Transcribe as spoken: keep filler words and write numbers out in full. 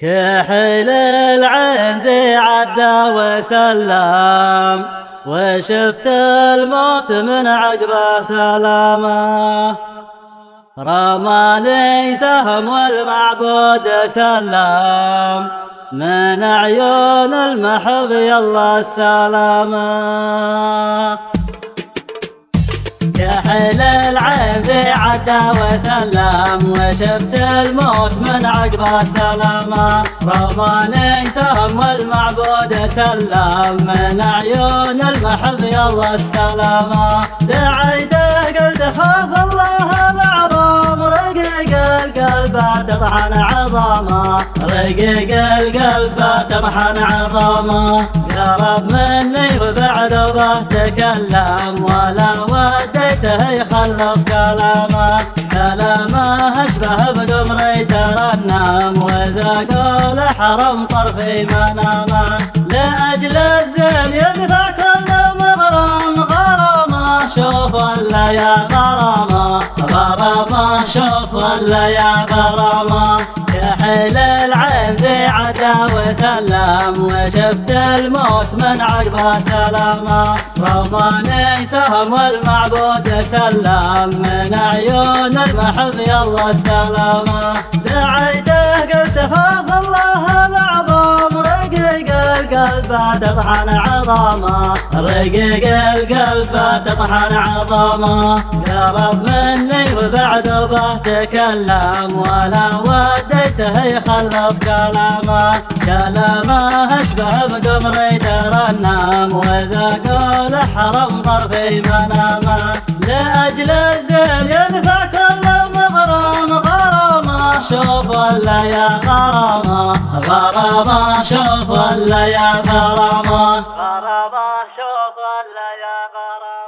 كحل العين ذي عدى وسلم، وشفت الموت من عقبه سلامه. رماني سهم والمعبود سلم، من عيون المحب يلا السلامه. كحل العين ذي عدى وسلم، وشفت الموت من عقبه سلامه. رماني سهم والمعبود سلم، من عيون المحب يلا السلامه. دعيته قلت خاف الله العظيم، رقيق القلب تطحن عظامه، رقيق القلب تطحن عظامه. قرب مني وبعد به تكلم، ولا وديته يخلص كلامه. كلامه اشبه بقمري ترنم، وإذا قال حرم طرفي منامه. لأجل الزين يدفع كل مغرم، غرامه شوف ولا يا غرامه، غرامه شوف ولا يا غرامه. كحل العين ذي عدى وسلم، وشفت الموت من عقبه سلامه. رماني سهم والمعبود سلم، من عيون المحب يلا السلامه. دعيته قلت خاف الله العظيم، رقيق القلب تطحن عظامه، رقيق القلب تطحن عظامه. قرب مني وبعد به تكلم، ولا وديته يخلص كلامه. كلامه اشبه بقمري ترنم، وإذا قال حرم طرفي منامه. لأجل الزين يدفع كل مغرم، غرامه شوف ولا يا غرامه، غرامه شوف ولا يا غرامه، غرامه شوف ولا يا غرامه.